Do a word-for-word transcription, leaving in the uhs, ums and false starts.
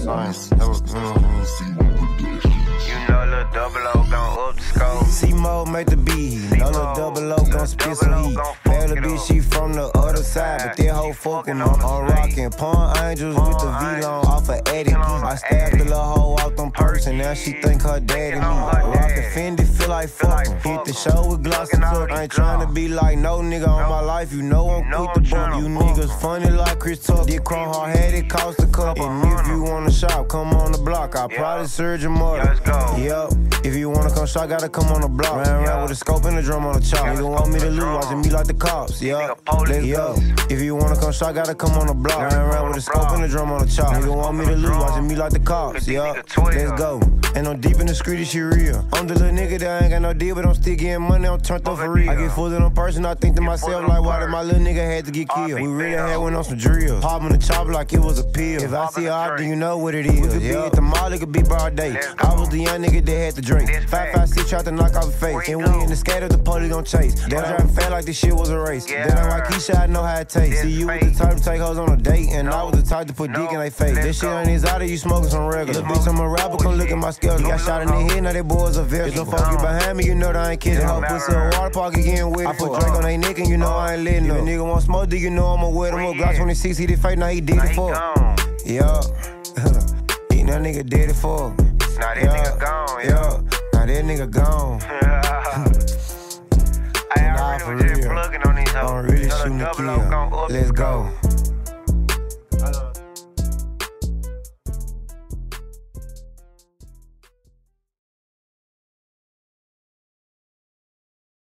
Science. That was mm. You know Lil Double O gon' up the scope. C-Mo make the beat. Know Lil Double O gon' spit some heat. Bad little bitch, she from the other side, but that hoe fucking on, on rockin'. Pawn Angels with the V-Long off of Eddie. I stabbed the little hoe out them purse, and now she think her daddy me. Rockin' Fendi, feel like fuckin'. Hit the show with glossy tuck. I ain't tryna be like no nigga on my life. You know I'm quick to book. You niggas funny like Chris Tuck. Get Chrome hard had it cost a cup. And if you wanna shop, come on the block. I probably serve your mother. Yup. If you wanna come shop, gotta come on the block. Ran around with a scope and a drum on the chop. Nigga want me to lose, watching me like the cops. Yup. Let's go. If you wanna come shop, gotta come on the block. Ran around with a scope and a drum on the chop. Nigga want me to lose, watching me like the cops. Yup. Let's go. And I'm deep in the street, this shit real. I'm the little nigga that ain't got no deal, but I'm still getting money, I'm turned up for real. I get full in on person, I think to myself, like, why did my little nigga had to get killed? We really had one on some drills. Pop in the chopper like it was a pill. If I see a op, then you know what it is. We could be at the mall, it could be broad day. I was the young nigga that had to drink. five five six tried to knock off a face. And we in the skater, the police gon' chase. Then I driving fat like this shit was a race. Then I'm like Keisha, I know how it tastes. See, you was the type to take hoes on a date, and I was the type to put dick in they face. This shit ain't exotic, you smoking some regular. Little bitch, I'm a rapper, come look at my scales. Got shot in the head, now they boys a vegetable. If them fuck you behind me, you know they ain't kidding. Hope pussy a water park getting wet. I put Drake on they neck and you know I ain't letting up. If a nigga want smoke, do you know I'ma wet him up. Glock twenty-six, he did fake, now he did it for. Yeah. Eatin' that nigga dead it for. Now that nigga gone, yeah. Now that nigga gone. I already was just plugging on these hoes. I'm really shooting the kill. Let's go.